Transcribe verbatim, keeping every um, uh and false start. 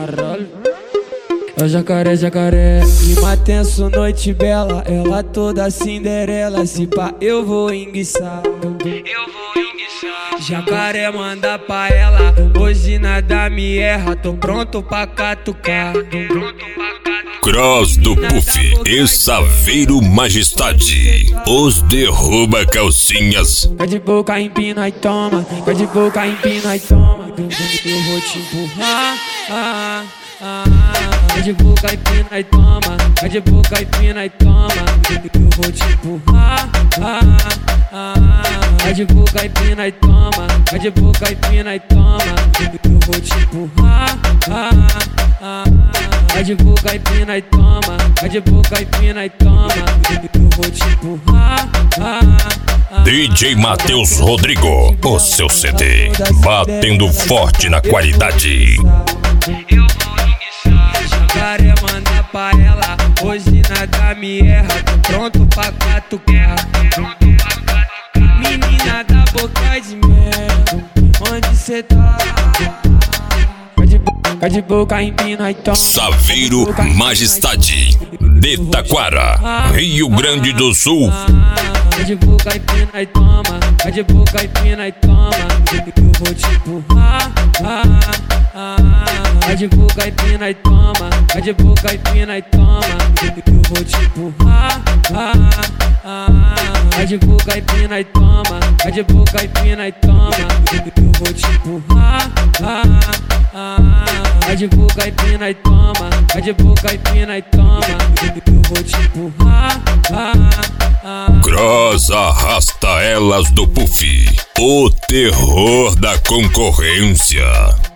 Caralho. É o jacaré, jacaré. Clima tenso, noite bela. Ela toda Cinderela. Se pá, eu vou enguiçar. Eu vou enguiçar. Jacaré manda pra ela. Hoje nada me erra. Tô pronto pra catucar. Tô pronto pra catucar. Cross do Puff e Saveiro Majestade. Os derruba calcinhas. Fica de boca, empina e toma. Fica de boca, empina e toma. Eu vou te empurrar. Ah, ah, ah. Fica de boca, empina e toma. Fica de boca, empina e toma. Eu vou te empurrar. Ah, ah, ah. Fica de boca, empina e toma. Fica de boca, empina e toma. Eu vou te empurrar. Ah, ah, ah. Vai de boca, empina e toma. Vai de boca, empina e toma. Eu vou te empurrar. Ah, ah, D J Matheus Rodrigo, o seu C D, batendo forte na qualidade. Eu vou enguiçar. Jacaré manda pra ela. Hoje nada me erra. Tô pronto pra catucar. Menina da boca de mel, onde cê tá? Fica de boca, empina e toma. Saveiro Majestade, de Taquara, Rio Grande do Sul. Fica de boca, empina e toma. Fica de boca, empina e toma. Eu vou te empurrar. Fica de boca, empina e toma. Fica de boca, empina e toma. Eu vou te empurrar. Fica de boca, empina e toma. Fica de boca, empina e toma. Eu vou te empurrar. Vai de boca, empina e toma. Vai de boca, empina e toma. Eu vou te empurrar. Cross arrasta elas do Puff, o terror da concorrência.